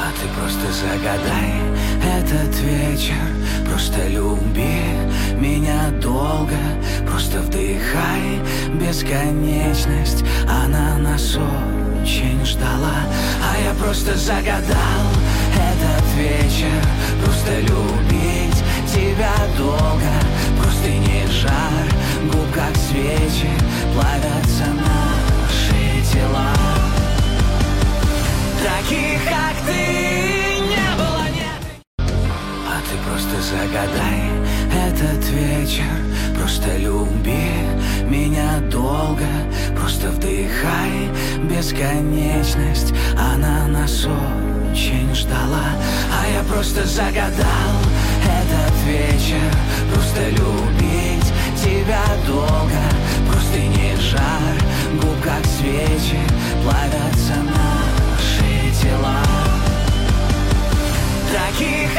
ты просто загадай этот вечер, просто люби меня долго, просто вдыхай бесконечность. Она нас очень ждала, а я просто загадал этот вечер, просто любить тебя долго. Просто не жар, губ как свечи, плавятся наши тела. Таких, как ты, не было, нет. А ты просто загадай этот вечер, просто люби меня долго, просто вдыхай бесконечность. Она нас очень ждала, а я просто загадал этот вечер, просто любить тебя долго. Просто не жар, губ как свечи, плавятся наши тела. Таких,